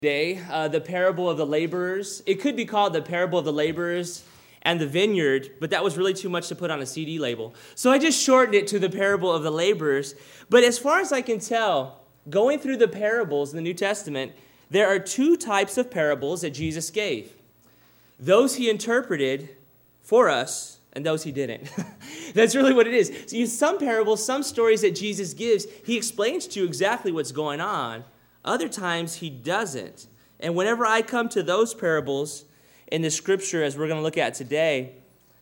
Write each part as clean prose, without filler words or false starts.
Today, the parable of the laborers. It could be called the parable of the laborers and the vineyard, but that was really too much to put on a CD label. So I just shortened it to the parable of the laborers. But as far as I can tell, going through the parables in the New Testament, there are two types of parables that Jesus gave. Those he interpreted for us, and those he didn't. That's really what it is. So some parables, some stories that Jesus gives, he explains to you exactly what's going on. Other times he doesn't. And whenever I come to those parables in the scripture, as we're going to look at today,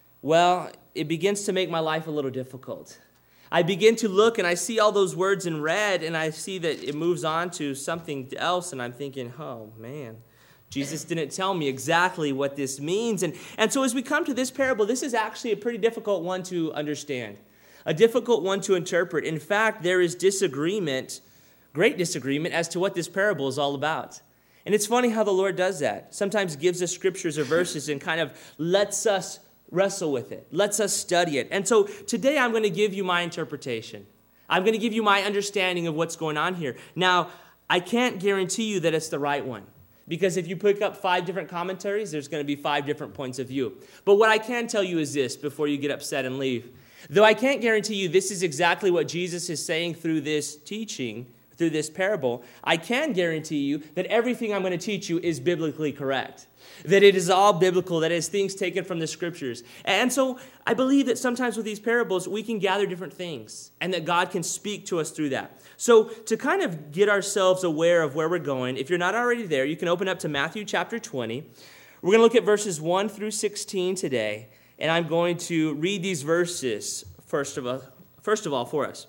well, it begins to make my life a little difficult. I begin to look and I see all those words in red, and I see that it moves on to something else, and I'm thinking, oh man, Jesus didn't tell me exactly what this means. And so as we come to this parable, this is actually a pretty difficult one to understand, a difficult one to interpret. In fact, there is disagreement, great disagreement, as to what this parable is all about. And it's funny how the Lord does that. Sometimes gives us scriptures or verses and kind of lets us wrestle with it, lets us study it. And so today I'm going to give you my interpretation. I'm going to give you my understanding of what's going on here. Now, I can't guarantee you that it's the right one, because if you pick up 5 different commentaries, there's going to be 5 different points of view. But what I can tell you is this before you get upset and leave. Though I can't guarantee you this is exactly what Jesus is saying through this teaching, through this parable, I can guarantee you that everything I'm going to teach you is biblically correct, that it is all biblical, that it is things taken from the scriptures. And so I believe that sometimes with these parables, we can gather different things and that God can speak to us through that. So to kind of get ourselves aware of where we're going, if you're not already there, you can open up to Matthew chapter 20. We're going to look at verses 1 through 16 today, and I'm going to read these verses first of all for us.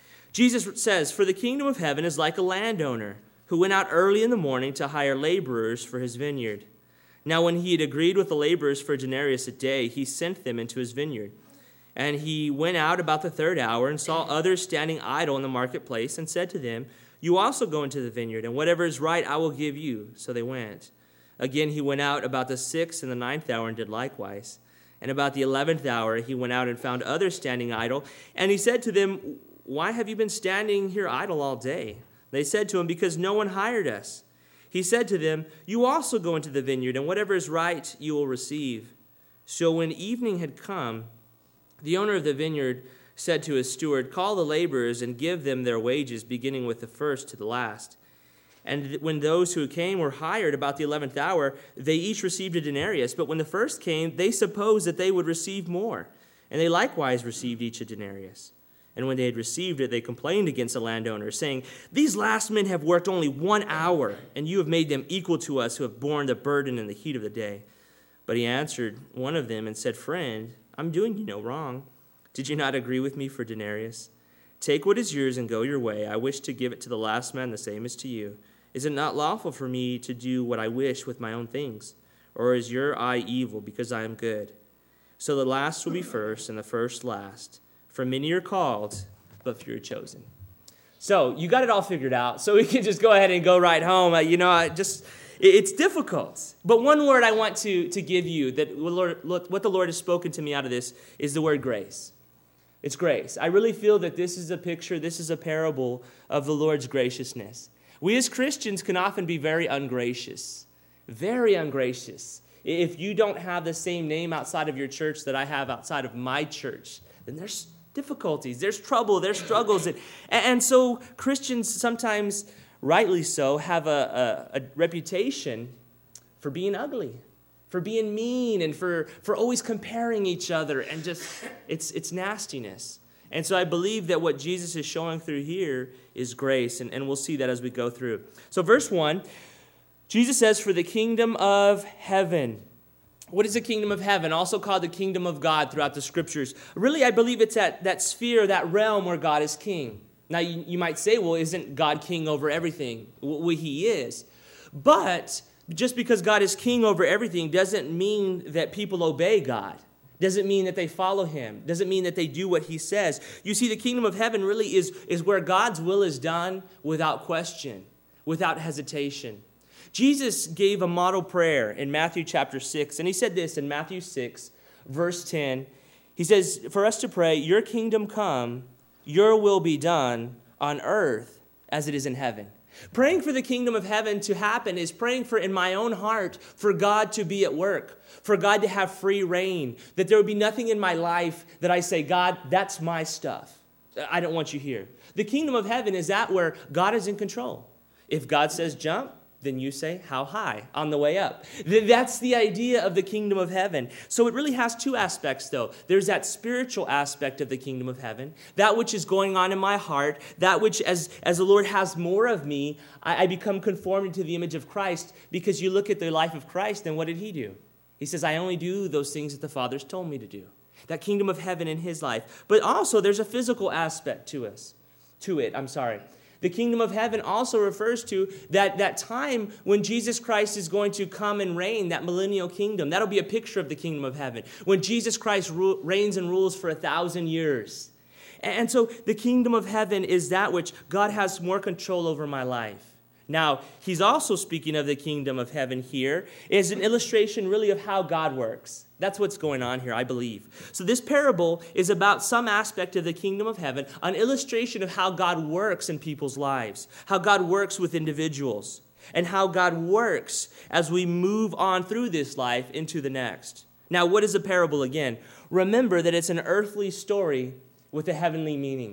Jesus says, "For the kingdom of heaven is like a landowner who went out early in the morning to hire laborers for his vineyard. Now when he had agreed with the laborers for a denarius a day, he sent them into his vineyard. And he went out about the 3rd hour and saw others standing idle in the marketplace and said to them, 'You also go into the vineyard, and whatever is right I will give you.' So they went. Again he went out about the 6th and the 9th hour and did likewise. And about the 11th hour he went out and found others standing idle. And he said to them, 'Why have you been standing here idle all day?' They said to him, 'Because no one hired us.' He said to them, 'You also go into the vineyard, and whatever is right you will receive.' So when evening had come, the owner of the vineyard said to his steward, 'Call the laborers and give them their wages, beginning with the first to the last.' And when those who came were hired about the 11th hour, they each received a denarius. But when the first came, they supposed that they would receive more, and they likewise received each a denarius. And when they had received it, they complained against the landowner, saying, 'These last men have worked only 1 hour, and you have made them equal to us who have borne the burden in the heat of the day.' But he answered one of them and said, 'Friend, I'm doing you no wrong. Did you not agree with me for denarius? Take what is yours and go your way. I wish to give it to the last man the same as to you. Is it not lawful for me to do what I wish with my own things? Or is your eye evil because I am good? So the last will be first and the first last. For many are called, but few are chosen.'" So you got it all figured out. So we can just go ahead and go right home. It's difficult. But one word I want to give you, that what the Lord has spoken to me out of this, is the word grace. It's grace. I really feel that this is a picture, this is a parable of the Lord's graciousness. We as Christians can often be very ungracious. Very ungracious. If you don't have the same name outside of your church that I have outside of my church, then there's difficulties, there's trouble, there's struggles. And so Christians sometimes, rightly so, have a reputation for being ugly, for being mean, and for always comparing each other, and just, it's nastiness. And so I believe that what Jesus is showing through here is grace, and we'll see that as we go through. So verse 1, Jesus says, "For the kingdom of heaven." What is the kingdom of heaven? Also called the kingdom of God throughout the scriptures. Really, I believe it's that sphere, that realm where God is king. Now, you might say, well, isn't God king over everything? Well, he is. But just because God is king over everything doesn't mean that people obey God. Doesn't mean that they follow him. Doesn't mean that they do what he says. You see, the kingdom of heaven really is where God's will is done without question, without hesitation. Jesus gave a model prayer in Matthew chapter 6, and he said this in Matthew 6, verse 10. He says, for us to pray, "Your kingdom come, your will be done on earth as it is in heaven." Praying for the kingdom of heaven to happen is praying for, in my own heart, for God to be at work, for God to have free reign, that there would be nothing in my life that I say, God, that's my stuff. I don't want you here. The kingdom of heaven is that where God is in control. If God says jump, then you say, how high? On the way up. That's the idea of the kingdom of heaven. So it really has two aspects, though. There's that spiritual aspect of the kingdom of heaven, that which is going on in my heart, that which, as the Lord has more of me, I become conformed to the image of Christ, because you look at the life of Christ, and what did he do? He says, I only do those things that the Father's told me to do. That kingdom of heaven in his life. But also, there's a physical aspect to it. The kingdom of heaven also refers to that time when Jesus Christ is going to come and reign, that millennial kingdom. That'll be a picture of the kingdom of heaven, when Jesus Christ reigns and rules for 1,000 years. And so the kingdom of heaven is that which God has more control over my life. Now, he's also speaking of the kingdom of heaven here as an illustration really of how God works. That's what's going on here, I believe. So this parable is about some aspect of the kingdom of heaven, an illustration of how God works in people's lives, how God works with individuals, and how God works as we move on through this life into the next. Now, what is a parable again? Remember that it's an earthly story with a heavenly meaning.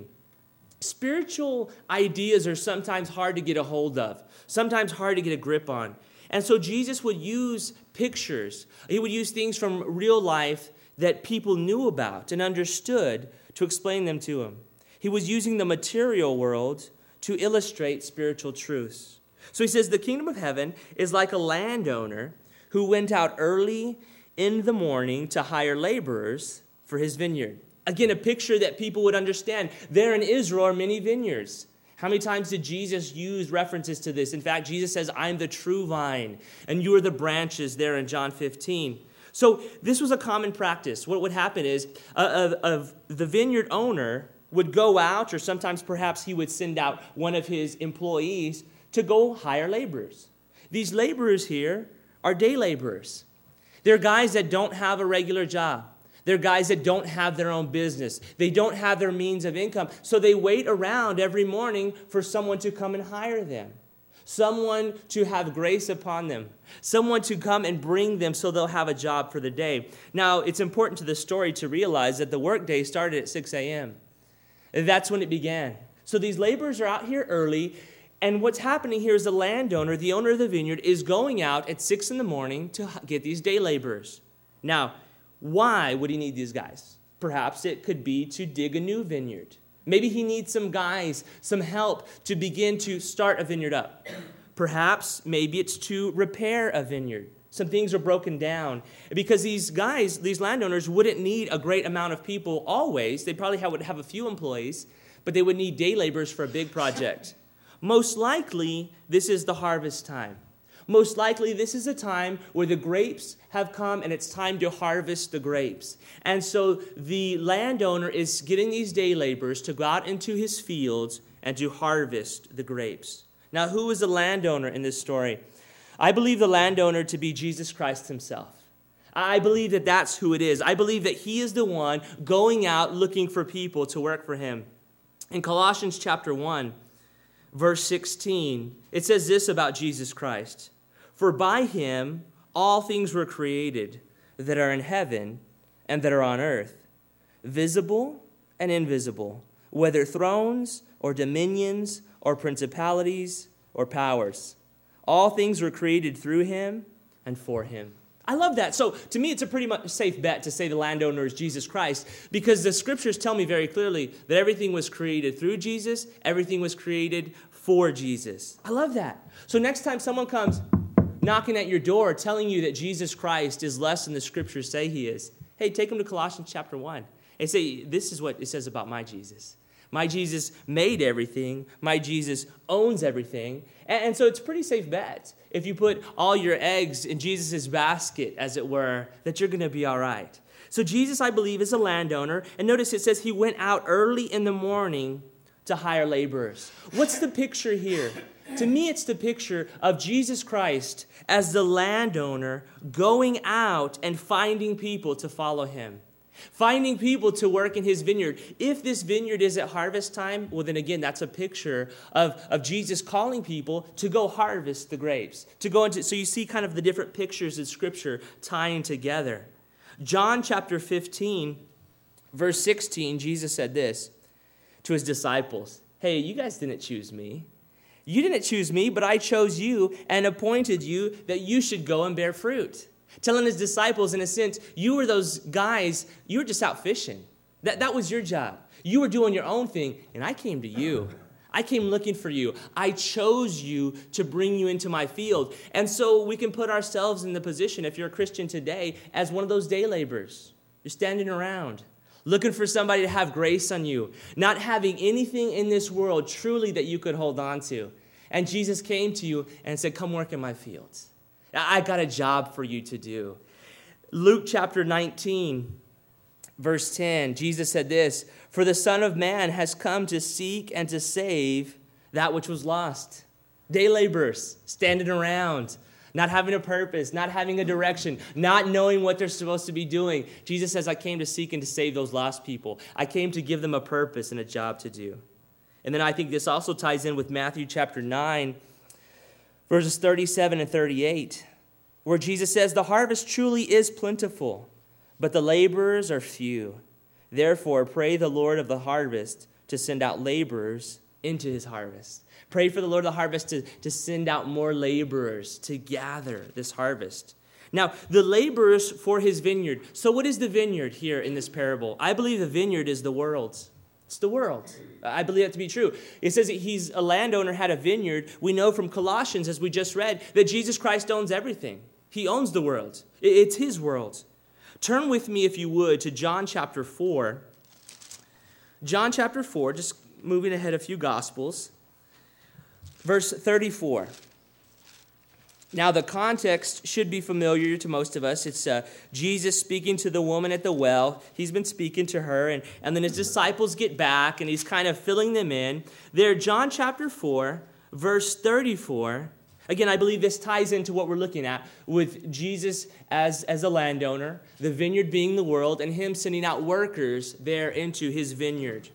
Spiritual ideas are sometimes hard to get a hold of, sometimes hard to get a grip on. And so Jesus would use pictures. He would use things from real life that people knew about and understood to explain them to him. He was using the material world to illustrate spiritual truths. So he says the kingdom of heaven is like a landowner who went out early in the morning to hire laborers for his vineyard. Again, a picture that people would understand. There in Israel are many vineyards. How many times did Jesus use references to this? In fact, Jesus says, I'm the true vine, and you are the branches there in John 15. So this was a common practice. What would happen is the vineyard owner would go out, or sometimes perhaps he would send out one of his employees to go hire laborers. These laborers here are day laborers. They're guys that don't have a regular job. They're guys that don't have their own business. They don't have their means of income. So they wait around every morning for someone to come and hire them. Someone to have grace upon them. Someone to come and bring them so they'll have a job for the day. Now, it's important to the story to realize that the workday started at 6 a.m. That's when it began. So these laborers are out here early. And what's happening here is the landowner, the owner of the vineyard, is going out at 6 in the morning to get these day laborers. Now, why would he need these guys? Perhaps it could be to dig a new vineyard. Maybe he needs some guys, some help to begin to start a vineyard up. Perhaps maybe it's to repair a vineyard. Some things are broken down. Because these guys, these landowners, wouldn't need a great amount of people always. They probably would have a few employees, but they would need day laborers for a big project. Most likely, this is the harvest time. Most likely, this is a time where the grapes have come and it's time to harvest the grapes. And so the landowner is getting these day laborers to go out into his fields and to harvest the grapes. Now, who is the landowner in this story? I believe the landowner to be Jesus Christ himself. I believe that that's who it is. I believe that he is the one going out looking for people to work for him. In Colossians chapter 1, verse 16, it says this about Jesus Christ. For by him all things were created that are in heaven and that are on earth, visible and invisible, whether thrones or dominions or principalities or powers. All things were created through him and for him. I love that. So to me, it's a pretty much safe bet to say the landowner is Jesus Christ, because the scriptures tell me very clearly that everything was created through Jesus, everything was created for Jesus. I love that. So next time someone comes knocking at your door telling you that Jesus Christ is less than the scriptures say he is, hey, take them to Colossians chapter 1 and say, this is what it says about my Jesus. My Jesus made everything. My Jesus owns everything. And so it's a pretty safe bet if you put all your eggs in Jesus' basket, as it were, that you're going to be all right. So Jesus, I believe, is a landowner. And notice it says he went out early in the morning to hire laborers. What's the picture here? To me, it's the picture of Jesus Christ as the landowner going out and finding people to follow him. Finding people to work in his vineyard. If this vineyard is at harvest time, well, then again, that's a picture of Jesus calling people to go harvest the grapes. So you see kind of the different pictures of Scripture tying together. John chapter 15, verse 16, Jesus said this to his disciples. Hey, you guys didn't choose me. You didn't choose me, but I chose you and appointed you that you should go and bear fruit. Telling his disciples, in a sense, you were those guys, you were just out fishing. That was your job. You were doing your own thing, and I came to you. I came looking for you. I chose you to bring you into my field. And so we can put ourselves in the position, if you're a Christian today, as one of those day laborers. You're standing around, looking for somebody to have grace on you, not having anything in this world truly that you could hold on to. And Jesus came to you and said, come work in my fields. I got a job for you to do. Luke chapter 19, verse 10, Jesus said this, for the Son of Man has come to seek and to save that which was lost. Day laborers, standing around, not having a purpose, not having a direction, not knowing what they're supposed to be doing. Jesus says, I came to seek and to save those lost people. I came to give them a purpose and a job to do. And then I think this also ties in with Matthew chapter 9, verses 37 and 38, where Jesus says, the harvest truly is plentiful, but the laborers are few. Therefore, pray the Lord of the harvest to send out laborers into his harvest. Pray for the Lord of the harvest to send out more laborers to gather this harvest. Now, the laborers for his vineyard. So what is the vineyard here in this parable? I believe the vineyard is the world. It's the world. I believe that to be true. It says that he's a landowner, had a vineyard. We know from Colossians, as we just read, that Jesus Christ owns everything. He owns the world. It's his world. Turn with me, if you would, to John chapter 4. John chapter 4, just moving ahead a few Gospels. Verse 34. Now, the context should be familiar to most of us. It's Jesus speaking to the woman at the well. He's been speaking to her, and then his disciples get back, and he's kind of filling them in. There, John chapter 4, verse 34. Again, I believe this ties into what we're looking at with Jesus as a landowner, the vineyard being the world, and him sending out workers there into his vineyard.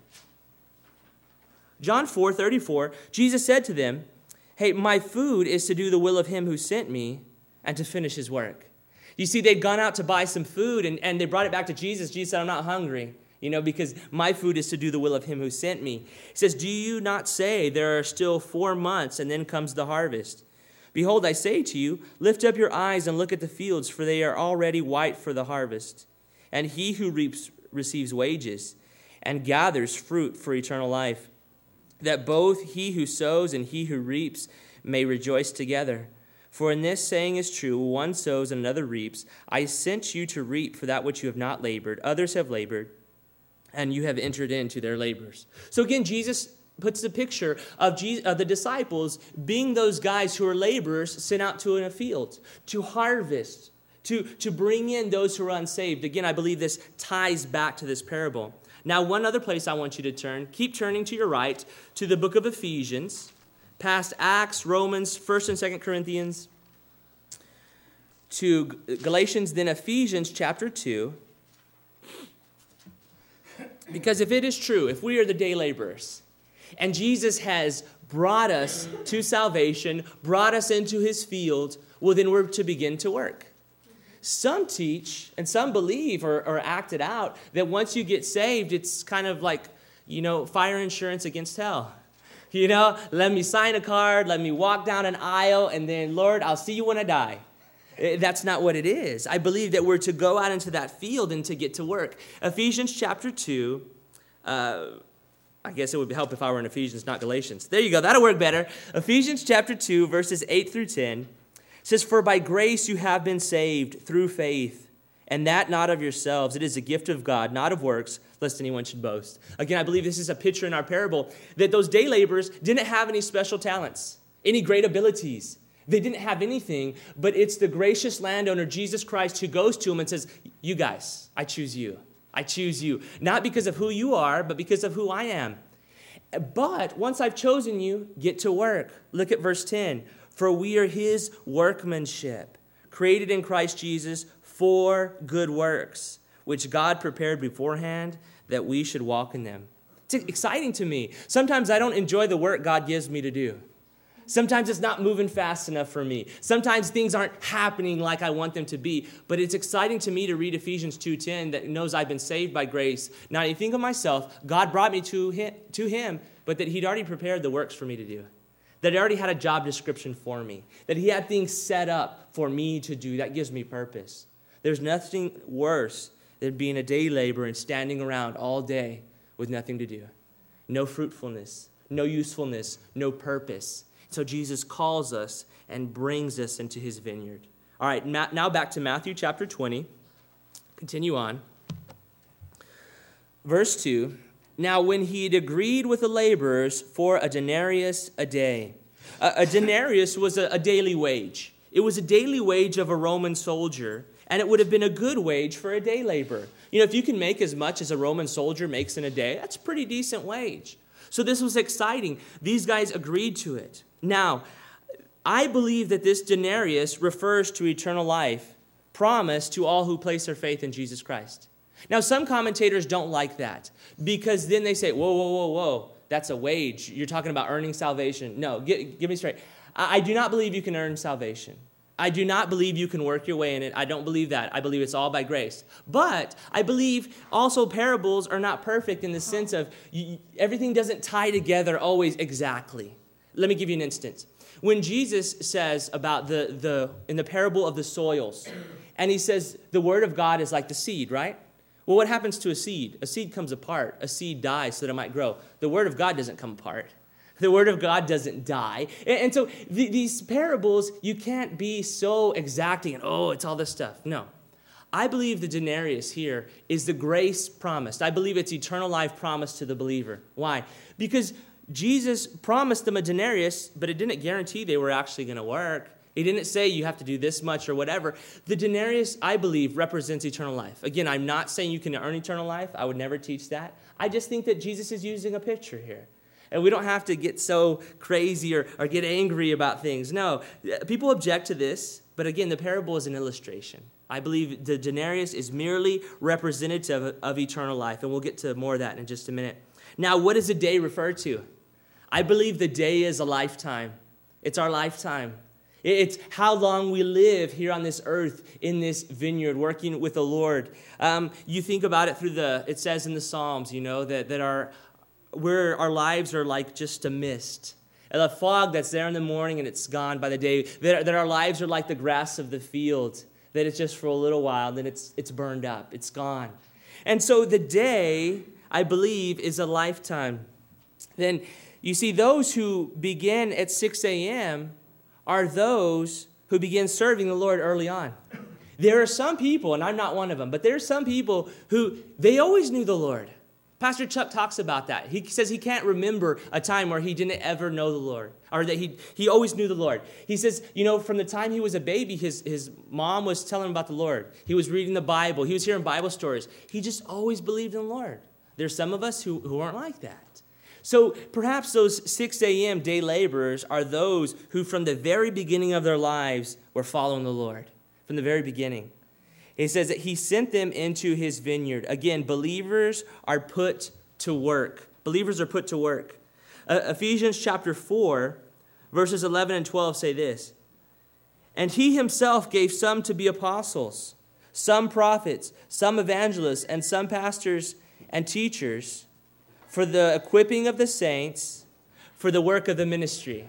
John 4:34, Jesus said to them, hey, my food is to do the will of him who sent me and to finish his work. You see, they'd gone out to buy some food, and they brought it back to Jesus. Jesus said, I'm not hungry, because my food is to do the will of him who sent me. He says, do you not say there are still 4 months and then comes the harvest? Behold, I say to you, lift up your eyes and look at the fields, for they are already white for the harvest. And he who reaps receives wages and gathers fruit for eternal life, that both he who sows and he who reaps may rejoice together. For in this saying is true, one sows and another reaps. I sent you to reap for that which you have not labored. Others have labored, and you have entered into their labors. So again, Jesus puts the picture of the disciples being those guys who are laborers sent out to a field, to harvest, to bring in those who are unsaved. Again, I believe this ties back to this parable. Now, one other place I want you to turn, keep turning to your right, to the book of Ephesians, past Acts, Romans, 1st and 2nd Corinthians, to Galatians, then Ephesians chapter 2. Because if it is true, if we are the day laborers, and Jesus has brought us to salvation, brought us into his field, well, then we're to begin to work. Some teach and some believe or act it out that once you get saved, it's kind of like, fire insurance against hell. Let me sign a card, let me walk down an aisle, and then, Lord, I'll see you when I die. That's not what it is. I believe that we're to go out into that field and to get to work. Ephesians chapter 2, I guess it would help if I were in Ephesians, not Galatians. There you go. That'll work better. Ephesians chapter 2, verses 8 through 10 says, for by grace you have been saved through faith, and that not of yourselves. It is a gift of God, not of works, lest anyone should boast. Again, I believe this is a picture in our parable that those day laborers didn't have any special talents, any great abilities. They didn't have anything, but it's the gracious landowner, Jesus Christ, who goes to them and says, you guys, I choose you. I choose you, not because of who you are, but because of who I am. But once I've chosen you, get to work. Look at verse 10. For we are his workmanship, created in Christ Jesus for good works, which God prepared beforehand that we should walk in them. It's exciting to me. Sometimes I don't enjoy the work God gives me to do. Sometimes it's not moving fast enough for me. Sometimes things aren't happening like I want them to be. But it's exciting to me to read Ephesians 2:10 that knows I've been saved by grace. Not anything of myself. God brought me to him, but that he'd already prepared the works for me to do. That he already had a job description for me. That he had things set up for me to do. That gives me purpose. There's nothing worse than being a day laborer and standing around all day with nothing to do. No fruitfulness, no usefulness, no purpose. So Jesus calls us and brings us into his vineyard. All right, now back to Matthew chapter 20. Continue on. Verse 2. Now when he had agreed with the laborers for a denarius a day. A denarius was a daily wage. It was a daily wage of a Roman soldier, and it would have been a good wage for a day laborer. You know, if you can make as much as a Roman soldier makes in a day, that's a pretty decent wage. So this was exciting. These guys agreed to it. Now, I believe that this denarius refers to eternal life promised to all who place their faith in Jesus Christ. Now, some commentators don't like that because then they say, whoa, that's a wage. You're talking about earning salvation. No, give me straight. I do not believe you can earn salvation. I do not believe you can work your way in it. I don't believe that. I believe it's all by grace. But I believe also parables are not perfect in the sense of everything doesn't tie together always exactly. Let me give you an instance. When Jesus says about in the parable of the soils, and he says the word of God is like the seed, right? Well, what happens to a seed? A seed comes apart. A seed dies so that it might grow. The word of God doesn't come apart. The word of God doesn't die. And so these parables, you can't be so exacting and, it's all this stuff. No. I believe the denarius here is the grace promised. I believe it's eternal life promised to the believer. Why? Because Jesus promised them a denarius, but it didn't guarantee they were actually going to work. He didn't say you have to do this much or whatever. The denarius, I believe, represents eternal life. Again, I'm not saying you can earn eternal life. I would never teach that. I just think that Jesus is using a picture here. And we don't have to get so crazy or get angry about things. No, people object to this, but again, the parable is an illustration. I believe the denarius is merely representative of eternal life, and we'll get to more of that in just a minute. Now, what does a day refer to? I believe the day is a lifetime. It's our lifetime. It's how long we live here on this earth in this vineyard working with the Lord. You think about it it says in the Psalms, that our lives are like just a mist. A fog that's there in the morning and it's gone by the day. That our lives are like the grass of the field. That it's just for a little while, then it's burned up. It's gone. And so the day, I believe, is a lifetime. Then you see, those who begin at 6 a.m. are those who begin serving the Lord early on. There are some people, and I'm not one of them, but there are some people who, they always knew the Lord. Pastor Chuck talks about that. He says he can't remember a time where he didn't ever know the Lord, or that he always knew the Lord. He says, from the time he was a baby, his mom was telling him about the Lord. He was reading the Bible. He was hearing Bible stories. He just always believed in the Lord. There's some of us who aren't like that. So perhaps those 6 a.m. day laborers are those who from the very beginning of their lives were following the Lord, from the very beginning. He says that he sent them into his vineyard. Again, believers are put to work. Believers are put to work. Ephesians chapter 4, verses 11 and 12 say this. And he himself gave some to be apostles, some prophets, some evangelists, and some pastors and teachers for the equipping of the saints, for the work of the ministry.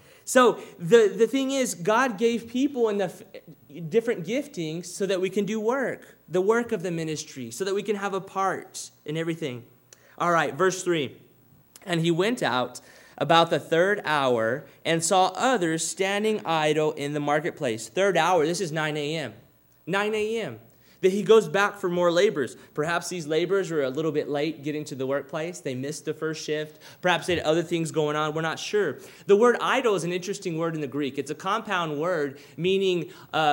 So the thing is, God gave people in the different giftings so that we can do work, the work of the ministry, so that we can have a part in everything. All right, verse 3. And he went out about the third hour and saw others standing idle in the marketplace. Third hour, this is 9 a.m. 9 a.m. That he goes back for more laborers. Perhaps these laborers were a little bit late getting to the workplace. They missed the first shift. Perhaps they had other things going on. We're not sure. The word idle is an interesting word in the Greek. It's a compound word meaning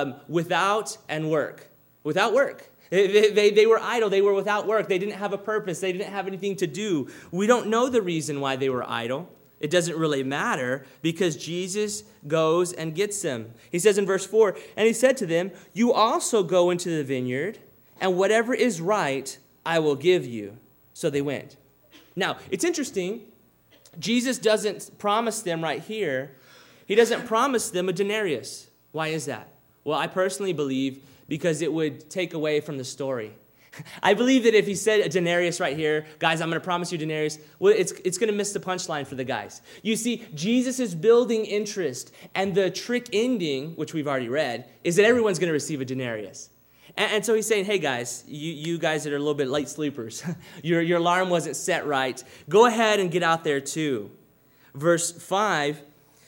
without and work. Without work. They were idle. They were without work. They didn't have a purpose. They didn't have anything to do. We don't know the reason why they were idle. It doesn't really matter because Jesus goes and gets them. He says in verse 4, and he said to them, you also go into the vineyard, and whatever is right, I will give you. So they went. Now, it's interesting. Jesus doesn't promise them right here. He doesn't promise them a denarius. Why is that? Well, I personally believe because it would take away from the story. I believe that if he said a denarius right here, guys, I'm going to promise you denarius, well, it's going to miss the punchline for the guys. You see, Jesus is building interest, and the trick ending, which we've already read, is that everyone's going to receive a denarius. And so he's saying, hey, guys, you guys that are a little bit light sleepers, your alarm wasn't set right. Go ahead and get out there too. Verse 5,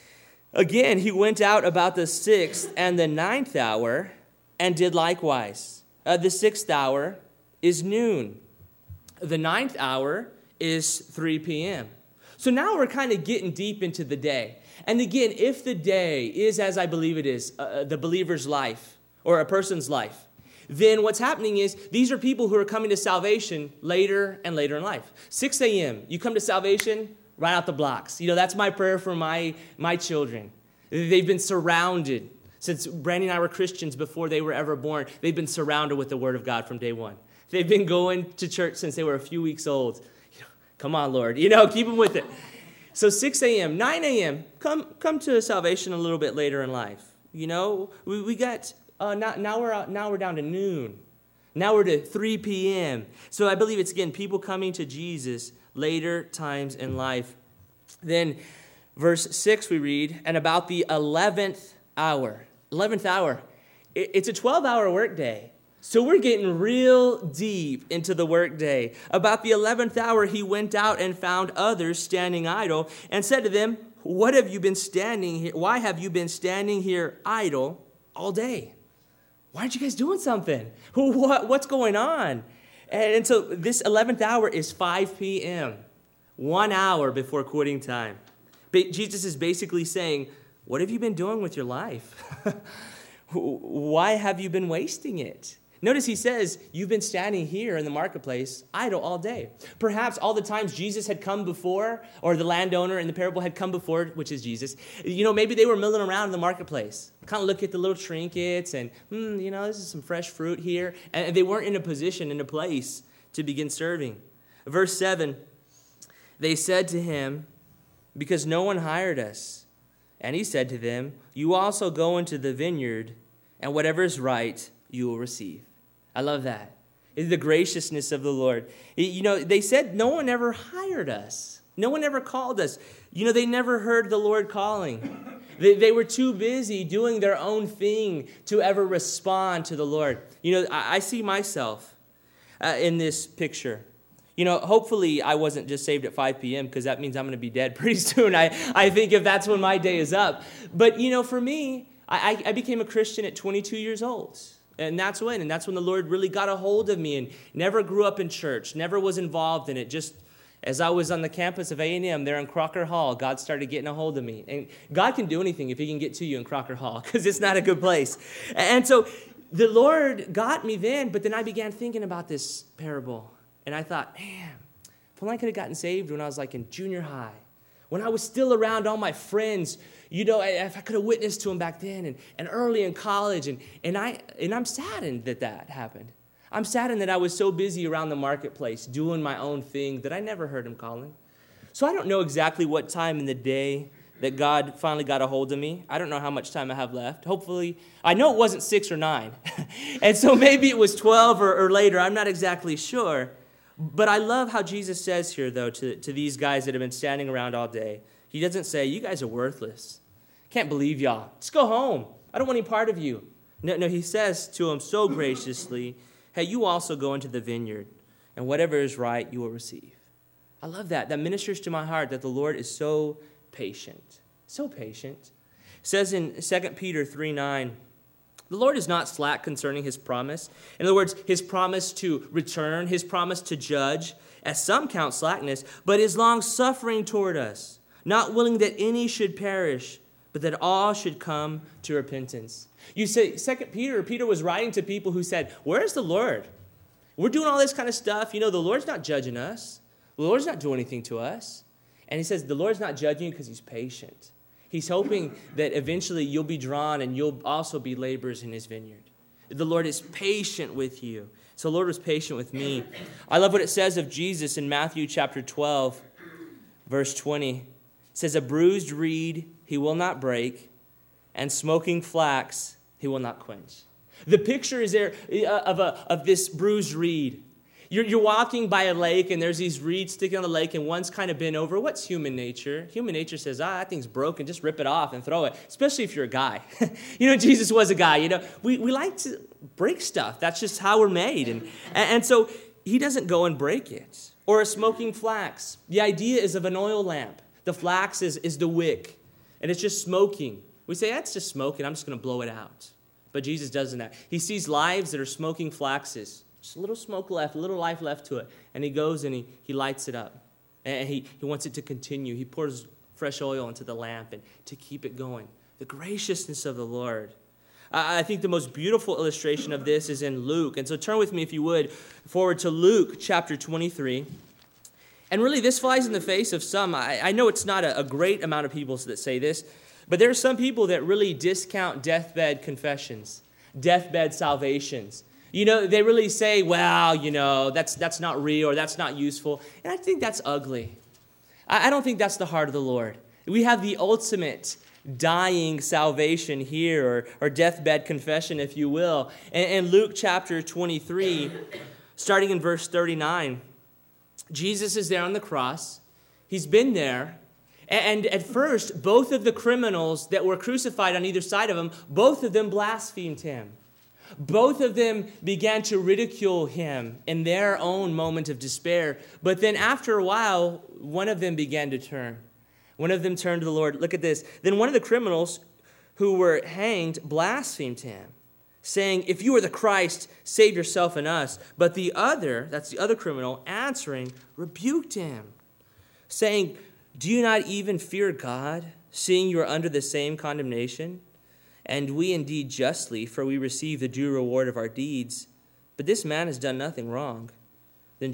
again, he went out about the 6th and the 9th hour and did likewise. The 6th hour is noon. The 9th hour is 3 p.m. So now we're kind of getting deep into the day. And again, if the day is, as I believe it is, the believer's life or a person's life, then what's happening is these are people who are coming to salvation later and later in life. 6 a.m., you come to salvation right out the blocks. That's my prayer for my children. They've been surrounded. Since Brandy and I were Christians before they were ever born, they've been surrounded with the Word of God from day one. They've been going to church since they were a few weeks old. Come on, Lord. Keep them with it. So 6 a.m., 9 a.m., come to salvation a little bit later in life. We got, now we're down to noon. Now we're to 3 p.m. So I believe it's, again, people coming to Jesus later times in life. Then verse 6 we read, and about the 11th hour. 11th hour. It's a 12-hour workday. So we're getting real deep into the workday. About the 11th hour, he went out and found others standing idle and said to them, "What have you been standing here? Why have you been standing here idle all day? Why aren't you guys doing something? What's going on?" And so this 11th hour is 5 p.m., 1 hour before quitting time. Jesus is basically saying, what have you been doing with your life? Why have you been wasting it? Notice he says, you've been standing here in the marketplace idle all day. Perhaps all the times Jesus had come before, or the landowner in the parable had come before, which is Jesus, maybe they were milling around in the marketplace, kind of look at the little trinkets and, this is some fresh fruit here. And they weren't in a position, in a place to begin serving. Verse 7, they said to him, because no one hired us. And he said to them, you also go into the vineyard, and whatever is right, you will receive. I love that. It's the graciousness of the Lord. They said no one ever hired us. No one ever called us. They never heard the Lord calling. They were too busy doing their own thing to ever respond to the Lord. I see myself in this picture. Hopefully I wasn't just saved at 5 p.m. because that means I'm going to be dead pretty soon. I think if that's when my day is up. But, for me, I became a Christian at 22 years old. And that's when the Lord really got a hold of me and never grew up in church, never was involved in it. Just as I was on the campus of A&M there in Crocker Hall, God started getting a hold of me. And God can do anything if he can get to you in Crocker Hall because it's not a good place. And so the Lord got me then, but then I began thinking about this parable. And I thought, man, if only I could have gotten saved when I was like in junior high, when I was still around all my friends, if I could have witnessed to them back then and early in college. And I'm saddened that happened. I'm saddened that I was so busy around the marketplace doing my own thing that I never heard him calling. So I don't know exactly what time in the day that God finally got a hold of me. I don't know how much time I have left. Hopefully, I know it wasn't 6 or 9. And so maybe it was 12 or later. I'm not exactly sure. But I love how Jesus says here, though, to these guys that have been standing around all day. He doesn't say, you guys are worthless. Can't believe y'all. Just go home. I don't want any part of you. No, he says to them so graciously, hey, you also go into the vineyard, and whatever is right, you will receive. I love that. That ministers to my heart that the Lord is so patient. So patient. It says in 2 Peter 3:9, the Lord is not slack concerning his promise. In other words, his promise to return, his promise to judge, as some count slackness, but is long-suffering toward us, not willing that any should perish, but that all should come to repentance. You say, 2 Peter was writing to people who said, where's the Lord? We're doing all this kind of stuff. The Lord's not judging us. The Lord's not doing anything to us. And he says the Lord's not judging you because he's patient. He's hoping that eventually you'll be drawn and you'll also be laborers in his vineyard. The Lord is patient with you. So the Lord was patient with me. I love what it says of Jesus in Matthew chapter 12, verse 20. It says, a bruised reed he will not break, and smoking flax he will not quench. The picture is there of this bruised reed. You're walking by a lake, and there's these reeds sticking on the lake, and one's kind of bent over. What's human nature? Human nature says, that thing's broken. Just rip it off and throw it, especially if you're a guy. Jesus was a guy. We like to break stuff. That's just how we're made. And so he doesn't go and break it. Or a smoking flax. The idea is of an oil lamp. The flax is the wick, and it's just smoking. We say, that's just smoking. I'm just going to blow it out. But Jesus doesn't that. He sees lives that are smoking flaxes. Just a little smoke left, a little life left to it. And he goes and he lights it up. And he wants it to continue. He pours fresh oil into the lamp and to keep it going. The graciousness of the Lord. I think the most beautiful illustration of this is in Luke. And so turn with me, if you would, forward to Luke chapter 23. And really, this flies in the face of some. I know it's not a great amount of people that say this, but there are some people that really discount deathbed confessions, deathbed salvations. They really say, well, that's not real or that's not useful. And I think that's ugly. I don't think that's the heart of the Lord. We have the ultimate dying salvation here, or deathbed confession, if you will. And Luke chapter 23, starting in verse 39, Jesus is there on the cross. He's been there. And at first, both of the criminals that were crucified on either side of him, both of them blasphemed him. Both of them began to ridicule him in their own moment of despair. But then after a while, one of them began to turn. One of them turned to the Lord. Look at this. Then one of the criminals who were hanged blasphemed him, saying, if you are the Christ, save yourself and us. But the other, that's the other criminal, answering, rebuked him, saying, do you not even fear God, seeing you are under the same condemnation? And we indeed justly, for we receive the due reward of our deeds. But this man has done nothing wrong. Then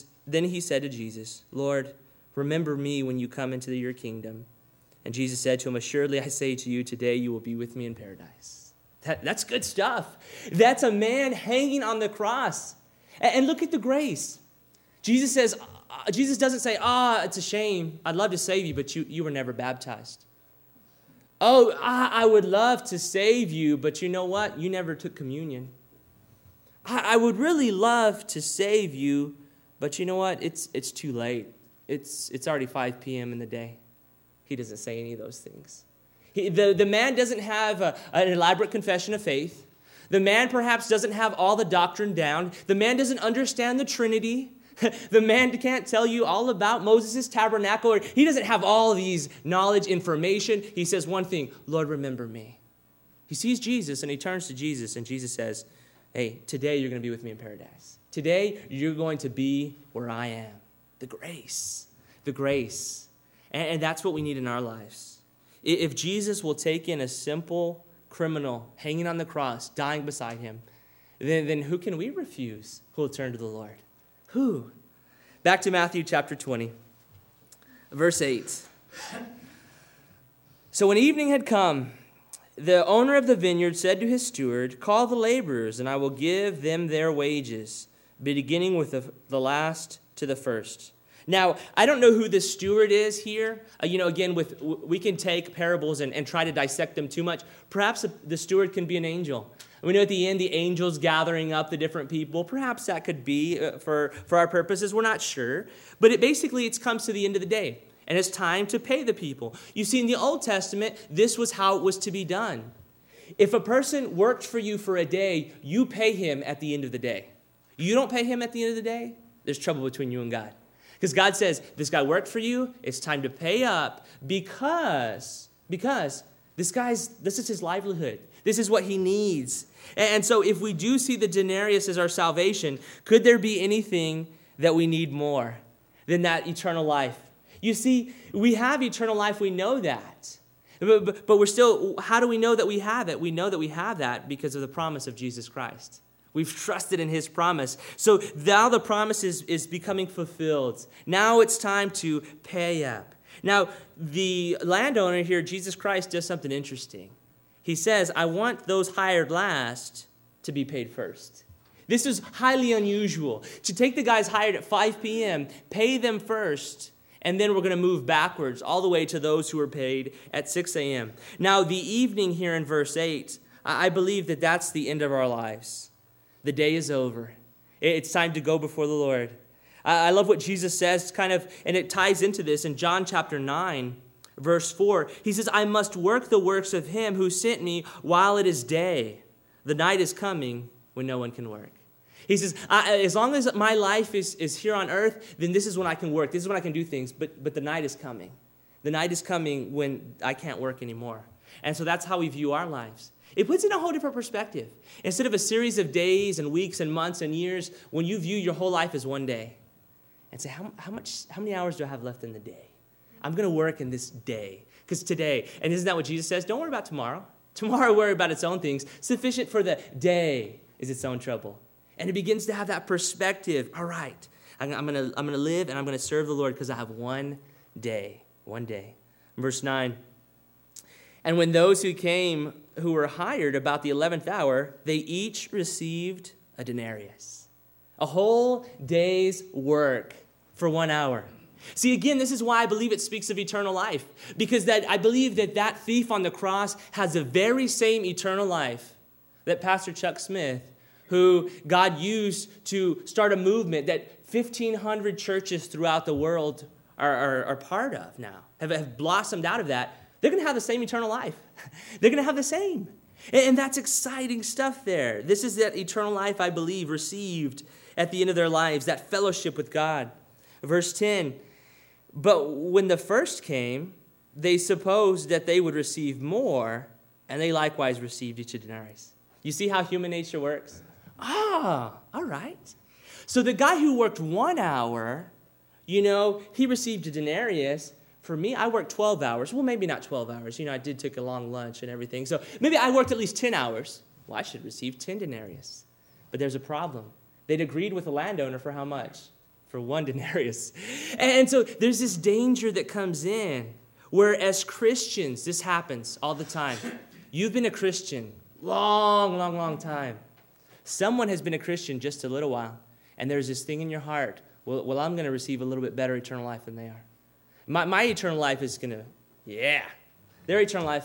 he said to Jesus, Lord, remember me when you come into your kingdom. And Jesus said to him, assuredly I say to you, today you will be with me in paradise. That's good stuff. That's a man hanging on the cross. And look at the grace. Jesus doesn't say, it's a shame. I'd love to save you, but you were never baptized. Oh, I would love to save you, but you know what? You never took communion. I would really love to save you, but you know what? It's too late. It's already 5 p.m. in the day. He doesn't say any of those things. The man doesn't have an elaborate confession of faith. The man perhaps doesn't have all the doctrine down. The man doesn't understand the Trinity. The man can't tell you all about Moses' tabernacle. He doesn't have all these knowledge, information. He says one thing, Lord, remember me. He sees Jesus and he turns to Jesus and Jesus says, hey, today you're going to be with me in paradise. Today you're going to be where I am. The grace. And that's what we need in our lives. If Jesus will take in a simple criminal hanging on the cross, dying beside him, then who can we refuse who will turn to the Lord? Who? Back to Matthew chapter 20, verse 8. So when evening had come, the owner of the vineyard said to his steward, call the laborers, and I will give them their wages, beginning with the last to the first. Now, I don't know who the steward is here. Again, we can take parables and try to dissect them too much. Perhaps the steward can be an angel. We know at the end, the angels gathering up the different people. Perhaps that could be for our purposes. We're not sure. But it comes to the end of the day, and it's time to pay the people. You see, in the Old Testament, this was how it was to be done. If a person worked for you for a day, you pay him at the end of the day. You don't pay him at the end of the day, there's trouble between you and God. Because God says, this guy worked for you, it's time to pay up because this is his livelihood. This is what he needs. And so if we do see the denarius as our salvation, could there be anything that we need more than that eternal life? You see, we have eternal life. We know that. But we're still, how do we know that we have it? We know that we have that because of the promise of Jesus Christ. We've trusted in his promise. So now the promise is becoming fulfilled. Now it's time to pay up. Now, the landowner here, Jesus Christ, does something interesting. He says, I want those hired last to be paid first. This is highly unusual. To take the guys hired at 5 p.m., pay them first, and then we're going to move backwards all the way to those who are paid at 6 a.m. Now, the evening here in verse 8, I believe that that's the end of our lives. The day is over. It's time to go before the Lord. I love what Jesus says, and it ties into this in John chapter 9, verse 4. He says, I must work the works of him who sent me while it is day. The night is coming when no one can work. He says, as long as my life is here on earth, then this is when I can work. This is when I can do things. But the night is coming. The night is coming when I can't work anymore. And so that's how we view our lives. It puts it in a whole different perspective. Instead of a series of days and weeks and months and years, when you view your whole life as one day, and say, how many hours do I have left in the day? I'm going to work in this day. Because today, and isn't that what Jesus says? Don't worry about tomorrow. Tomorrow worry about its own things. Sufficient for the day is its own trouble. And it begins to have that perspective. All right, I'm going to live and I'm going to serve the Lord because I have one day. One day. Verse 9. And when those who came who were hired about the 11th hour, they each received a denarius. A whole day's work for 1 hour. See, again, this is why I believe it speaks of eternal life. Because I believe that thief on the cross has the very same eternal life that Pastor Chuck Smith, who God used to start a movement that 1,500 churches throughout the world are part of now, have blossomed out of that. They're going to have the same eternal life. They're going to have the same. And that's exciting stuff there. This is that eternal life, I believe, received at the end of their lives, that fellowship with God. Verse 10, but when the first came, they supposed that they would receive more, and they likewise received each a denarius. You see how human nature works? All right. So the guy who worked 1 hour, he received a denarius. For me, I worked 12 hours. Well, maybe not 12 hours. I did take a long lunch and everything. So maybe I worked at least 10 hours. Well, I should receive 10 denarius. But there's a problem. They'd agreed with the landowner for how much? For 1 denarius. And so there's this danger that comes in where as Christians, this happens all the time. You've been a Christian long time. Someone has been a Christian just a little while. And there's this thing in your heart. Well, I'm going to receive a little bit better eternal life than they are. My eternal life is going to, Their eternal life,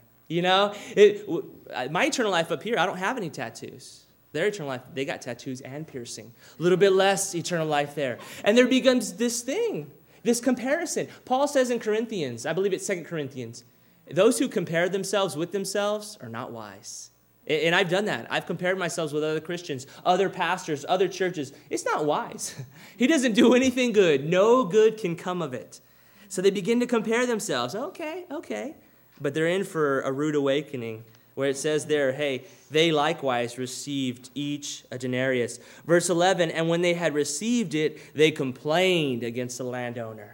my eternal life up here, I don't have any tattoos. Their eternal life, they got tattoos and piercing. A little bit less eternal life there. And there becomes this thing, this comparison. Paul says in Corinthians, I believe it's 2 Corinthians, those who compare themselves with themselves are not wise. And I've done that. I've compared myself with other Christians, other pastors, other churches. It's not wise. He doesn't do anything good. No good can come of it. So they begin to compare themselves. Okay. But they're in for a rude awakening where it says there, hey, they likewise received each a denarius. Verse 11, and when they had received it, they complained against the landowner.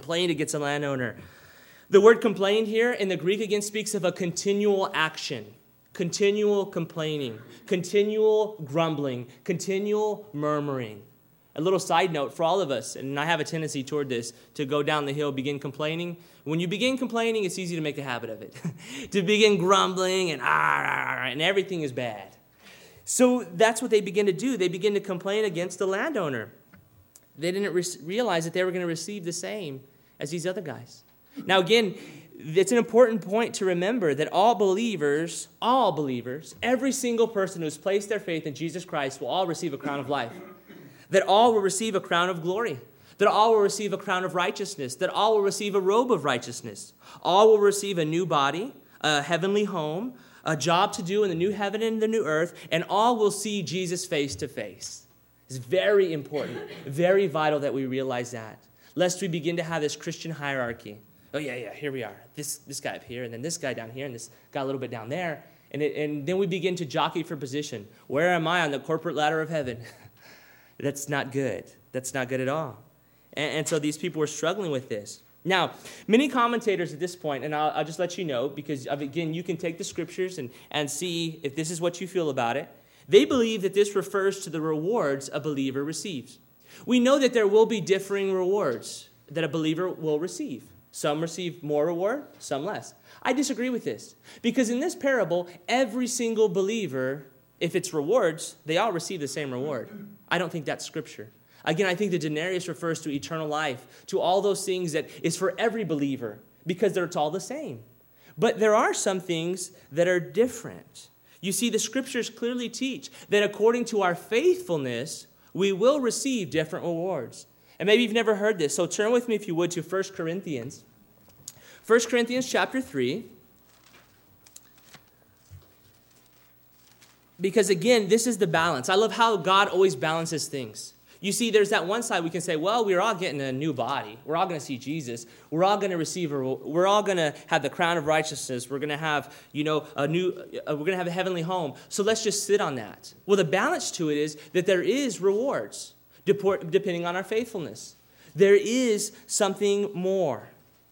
The word complained here in the Greek again speaks of a continual action, continual complaining, continual grumbling, continual murmuring. A little side note for all of us, and I have a tendency toward this, to go down the hill, begin complaining. When you begin complaining, it's easy to make a habit of it. To begin grumbling and everything is bad. So that's what they begin to do. They begin to complain against the landowner. They didn't realize that they were going to receive the same as these other guys. Now again, it's an important point to remember that all believers, every single person who's placed their faith in Jesus Christ will all receive a crown of life. That all will receive a crown of glory. That all will receive a crown of righteousness. That all will receive a robe of righteousness. All will receive a new body, a heavenly home, a job to do in the new heaven and the new earth, and all will see Jesus face to face. It's very important, very vital that we realize that, lest we begin to have this Christian hierarchy. Oh, yeah, here we are. This guy up here, and then this guy down here, and this guy a little bit down there. And then we begin to jockey for position. Where am I on the corporate ladder of heaven? That's not good. That's not good at all. And so these people were struggling with this. Now, many commentators at this point, and I'll just let you know, because, again, you can take the scriptures and see if this is what you feel about it. They believe that this refers to the rewards a believer receives. We know that there will be differing rewards that a believer will receive. Some receive more reward, some less. I disagree with this, because in this parable, every single believer if it's rewards, they all receive the same reward. I don't think that's Scripture. Again, I think the denarius refers to eternal life, to all those things that is for every believer, because it's all the same. But there are some things that are different. You see, the Scriptures clearly teach that according to our faithfulness, we will receive different rewards. And maybe you've never heard this, so turn with me, if you would, to 1 Corinthians. 1 Corinthians chapter 3. Because again, this is the balance. I love how God always balances things. You see, there's that one side we can say, well, we're all getting a new body. We're all going to see Jesus. We're all going to we're all going to have the crown of righteousness. We're going to have, we're going to have a heavenly home. So let's just sit on that. Well, the balance to it is that there is rewards depending on our faithfulness. There is something more.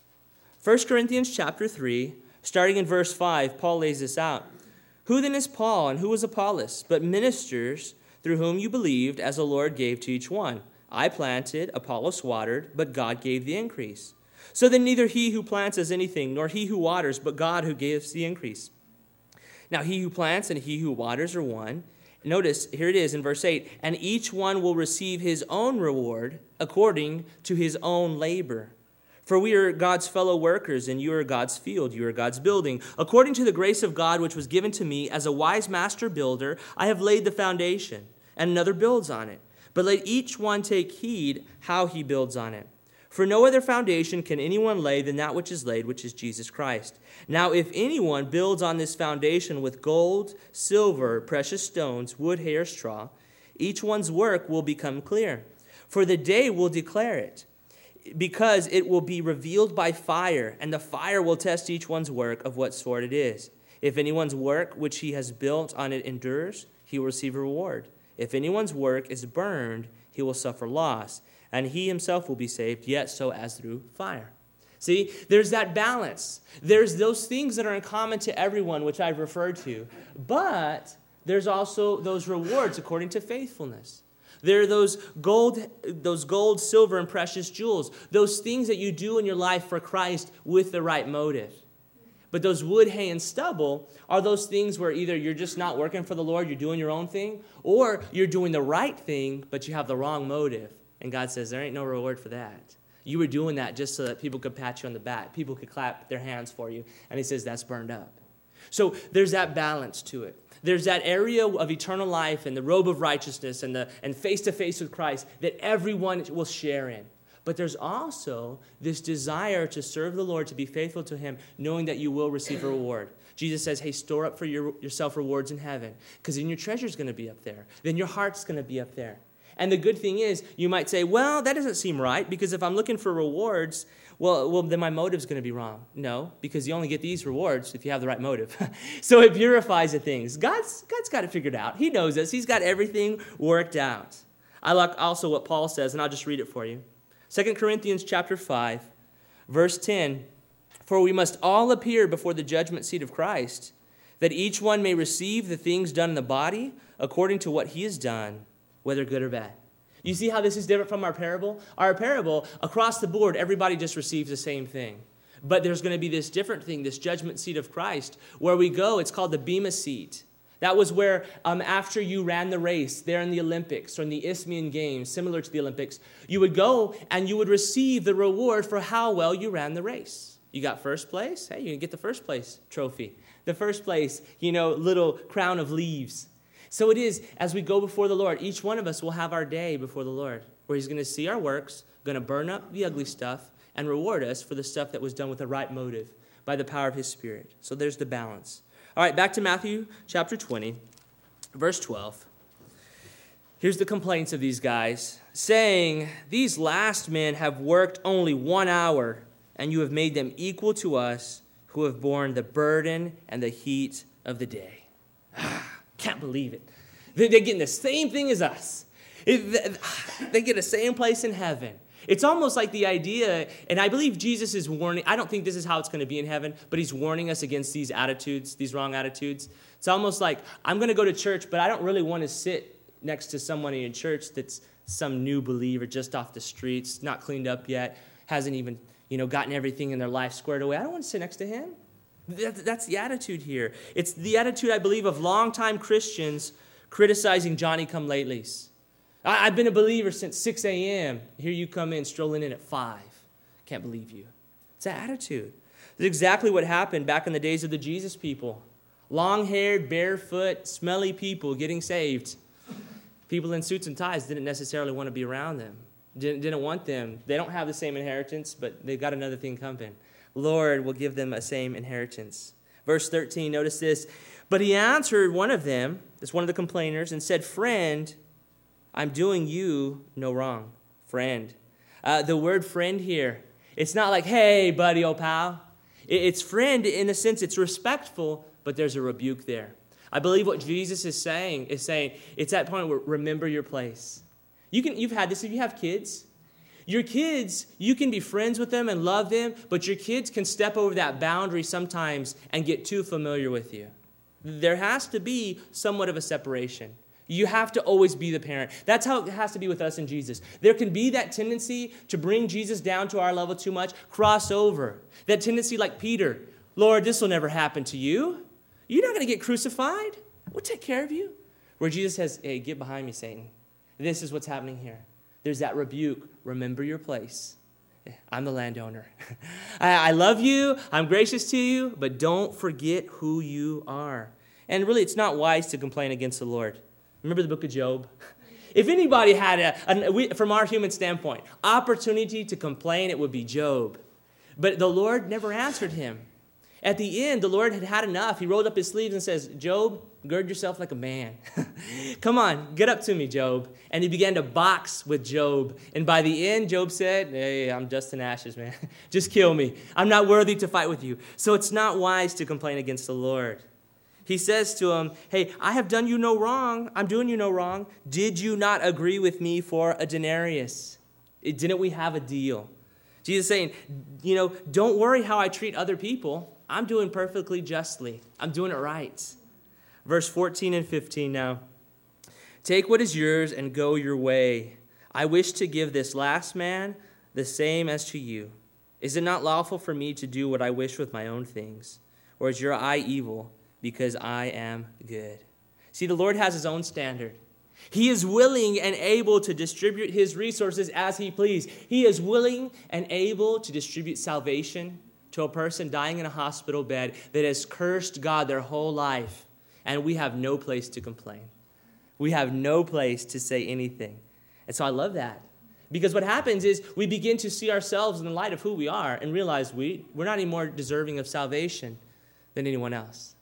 1 Corinthians chapter 3, starting in verse 5, Paul lays this out. Who then is Paul and who is Apollos, but ministers through whom you believed, as the Lord gave to each one? I planted, Apollos watered, but God gave the increase. So then neither he who plants has anything, nor he who waters, but God who gives the increase. Now he who plants and he who waters are one. Notice, here it is in verse 8, and each one will receive his own reward according to his own labor. For we are God's fellow workers, and you are God's field, you are God's building. According to the grace of God which was given to me, as a wise master builder, I have laid the foundation, and another builds on it. But let each one take heed how he builds on it. For no other foundation can anyone lay than that which is laid, which is Jesus Christ. Now if anyone builds on this foundation with gold, silver, precious stones, wood, hay, or straw, each one's work will become clear. For the day will declare it, because it will be revealed by fire, and the fire will test each one's work of what sort it is. If anyone's work which he has built on it endures, he will receive a reward. If anyone's work is burned, he will suffer loss, and he himself will be saved, yet so as through fire. See, there's that balance. There's those things that are in common to everyone, which I've referred to. But there's also those rewards according to faithfulness. There are those gold, silver, and precious jewels, those things that you do in your life for Christ with the right motive. But those wood, hay, and stubble are those things where either you're just not working for the Lord, you're doing your own thing, or you're doing the right thing, but you have the wrong motive. And God says, there ain't no reward for that. You were doing that just so that people could pat you on the back, people could clap their hands for you. And he says, that's burned up. So there's that balance to it. There's that area of eternal life and the robe of righteousness and face-to-face with Christ that everyone will share in. But there's also this desire to serve the Lord, to be faithful to him, knowing that you will receive a reward. Jesus says, hey, store up for yourself rewards in heaven, because then your treasure's going to be up there. Then your heart's going to be up there. And the good thing is, you might say, well, that doesn't seem right, because if I'm looking for rewards, well, then my motive's going to be wrong. No, because you only get these rewards if you have the right motive. So it purifies the things. God's got it figured out. He knows us. He's got everything worked out. I like also what Paul says, and I'll just read it for you. 2 Corinthians chapter 5, verse 10, for we must all appear before the judgment seat of Christ, that each one may receive the things done in the body according to what he has done, whether good or bad. You see how this is different from our parable? Our parable, across the board, everybody just receives the same thing. But there's going to be this different thing, this judgment seat of Christ, where we go. It's called the Bema seat. That was where after you ran the race there in the Olympics or in the Isthmian Games, similar to the Olympics, you would go and you would receive the reward for how well you ran the race. You got first place? Hey, you can get the first place trophy. The first place, little crown of leaves. So it is, as we go before the Lord, each one of us will have our day before the Lord, where he's going to see our works, going to burn up the ugly stuff, and reward us for the stuff that was done with the right motive by the power of his Spirit. So there's the balance. All right, back to Matthew chapter 20, verse 12. Here's the complaints of these guys, saying, these last men have worked only 1 hour, and you have made them equal to us who have borne the burden and the heat of the day. Can't believe it. They're getting the same thing as us. They get the same place in heaven. It's almost like the idea, and I believe Jesus is warning, I don't think this is how it's going to be in heaven, but he's warning us against these attitudes, these wrong attitudes. It's almost like, I'm going to go to church, but I don't really want to sit next to someone in church that's some new believer just off the streets, not cleaned up yet, hasn't even, gotten everything in their life squared away. I don't want to sit next to him. That's the attitude here. It's the attitude, I believe, of longtime Christians criticizing Johnny-come-latelys. I've been a believer since 6 a.m. Here you come in, strolling in at 5. Can't believe you. It's that attitude. That's exactly what happened back in the days of the Jesus people. Long-haired, barefoot, smelly people getting saved. People in suits and ties didn't necessarily want to be around them. Didn't want them. They don't have the same inheritance, but they've got another thing coming. Lord will give them a same inheritance. Verse 13, notice this. But he answered one of them, that's one of the complainers, and said, Friend, I'm doing you no wrong. Friend. The word friend here, it's not like, hey, buddy, old pal. It's friend in the sense it's respectful, but there's a rebuke there. I believe what Jesus is saying it's that point where remember your place. You've had this if you have kids. Your kids, you can be friends with them and love them, but your kids can step over that boundary sometimes and get too familiar with you. There has to be somewhat of a separation. You have to always be the parent. That's how it has to be with us and Jesus. There can be that tendency to bring Jesus down to our level too much, cross over. That tendency like Peter, Lord, this will never happen to you. You're not going to get crucified. We'll take care of you. Where Jesus says, hey, get behind me, Satan. This is what's happening here. There's that rebuke. Remember your place. I'm the landowner. I love you. I'm gracious to you, but don't forget who you are. And really, it's not wise to complain against the Lord. Remember the book of Job? If anybody had, from our human standpoint, opportunity to complain, it would be Job. But the Lord never answered him. At the end, the Lord had had enough. He rolled up his sleeves and says, Job, gird yourself like a man. Come on, get up to me, Job. And he began to box with Job. And by the end, Job said, hey, I'm dust and ashes, man. Just kill me. I'm not worthy to fight with you. So it's not wise to complain against the Lord. He says to him, hey, I have done you no wrong. I'm doing you no wrong. Did you not agree with me for a denarius? Didn't we have a deal? Jesus is saying, don't worry how I treat other people. I'm doing perfectly justly. I'm doing it right. Verse 14 and 15 now. Take what is yours and go your way. I wish to give this last man the same as to you. Is it not lawful for me to do what I wish with my own things? Or is your eye evil because I am good? See, the Lord has his own standard. He is willing and able to distribute his resources as he please. He is willing and able to distribute salvation to a person dying in a hospital bed that has cursed God their whole life, and we have no place to complain. We have no place to say anything. And so I love that, because what happens is we begin to see ourselves in the light of who we are and realize we're not any more deserving of salvation than anyone else.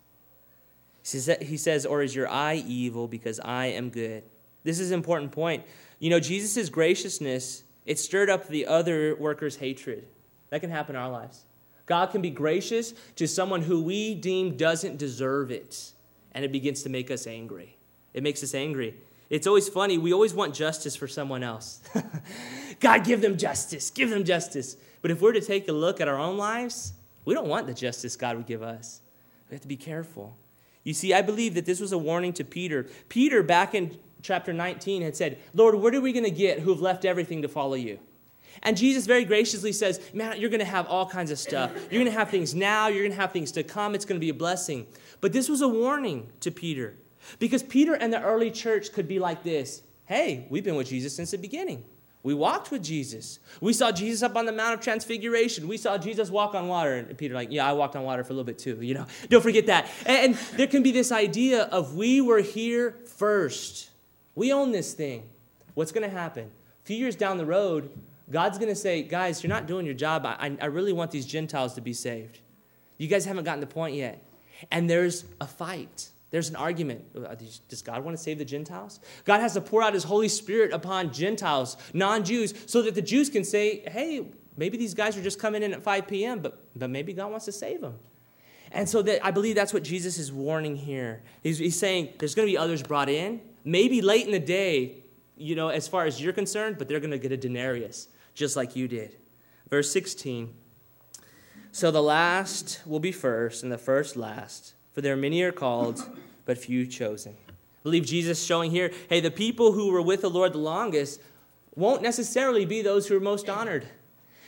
He says, or is your eye evil because I am good? This is an important point. Jesus' graciousness, it stirred up the other workers' hatred. That can happen in our lives. God can be gracious to someone who we deem doesn't deserve it, and it begins to make us angry. It makes us angry. It's always funny. We always want justice for someone else. God, give them justice. Give them justice. But if we're to take a look at our own lives, we don't want the justice God would give us. We have to be careful. You see, I believe that this was a warning to Peter. Peter, back in chapter 19, had said, Lord, what are we going to get who have left everything to follow you? And Jesus very graciously says, man, you're going to have all kinds of stuff. You're going to have things now. You're going to have things to come. It's going to be a blessing. But this was a warning to Peter, because Peter and the early church could be like this. Hey, we've been with Jesus since the beginning. We walked with Jesus. We saw Jesus up on the Mount of Transfiguration. We saw Jesus walk on water. And Peter like, yeah, I walked on water for a little bit too. Don't forget that. And there can be this idea of we were here first. We own this thing. What's going to happen? A few years down the road, God's going to say, guys, you're not doing your job. I really want these Gentiles to be saved. You guys haven't gotten the point yet. And there's a fight. There's an argument. Does God want to save the Gentiles? God has to pour out his Holy Spirit upon Gentiles, non-Jews, so that the Jews can say, hey, maybe these guys are just coming in at 5 p.m., but maybe God wants to save them. And so I believe that's what Jesus is warning here. He's saying there's going to be others brought in, maybe late in the day, as far as you're concerned, but they're going to get a denarius, just like you did. Verse 16, so the last will be first and the first last. For there are many are called, but few chosen. I believe Jesus showing here, hey, the people who were with the Lord the longest won't necessarily be those who are most honored.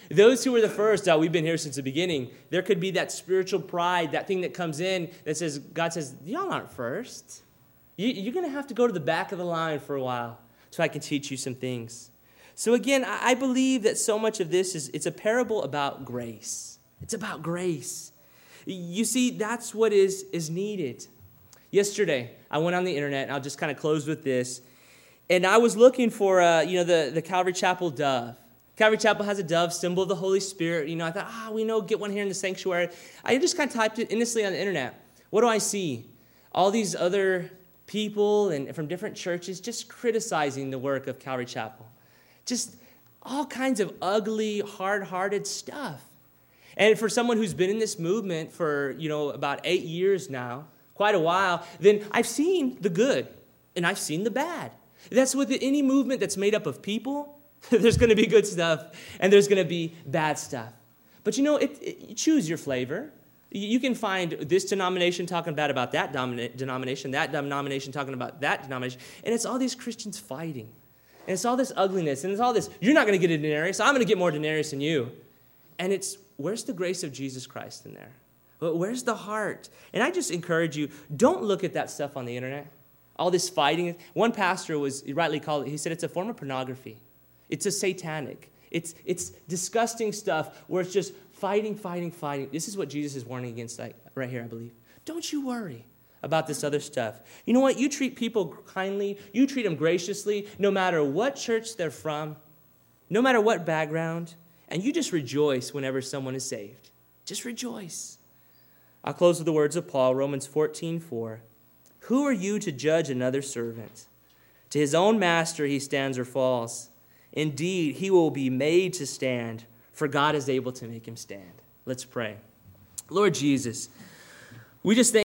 Those who were the first, we've been here since the beginning, there could be that spiritual pride, that thing that comes in that says, God says, y'all aren't first. You're going to have to go to the back of the line for a while so I can teach you some things. So again, I believe that so much of this it's a parable about grace. It's about grace. You see, that's what is needed. Yesterday, I went on the internet, and I'll just kind of close with this, and I was looking for, the Calvary Chapel dove. Calvary Chapel has a dove, symbol of the Holy Spirit. I thought, get one here in the sanctuary. I just kind of typed it innocently on the internet. What do I see? All these other people and from different churches just criticizing the work of Calvary Chapel. Just all kinds of ugly, hard-hearted stuff. And for someone who's been in this movement for, about 8 years now, quite a while, then I've seen the good and I've seen the bad. That's with any movement that's made up of people. There's going to be good stuff, and there's going to be bad stuff. But you choose your flavor. You can find this denomination talking bad about that denomination talking about that denomination, and it's all these Christians fighting. And it's all this ugliness, and it's all this, you're not going to get a denarius, I'm going to get more denarius than you. And where's the grace of Jesus Christ in there? Where's the heart? And I just encourage you, don't look at that stuff on the internet. All this fighting. One pastor rightly called it, he said it's a form of pornography. It's a satanic. It's disgusting stuff where it's just fighting. This is what Jesus is warning against right here, I believe. Don't you worry about this other stuff. You know what? You treat people kindly. You treat them graciously, no matter what church they're from, no matter what background, and you just rejoice whenever someone is saved. Just rejoice. I'll close with the words of Paul, Romans 14:4. Who are you to judge another servant? To his own master he stands or falls. Indeed, he will be made to stand, for God is able to make him stand. Let's pray. Lord Jesus, we just thank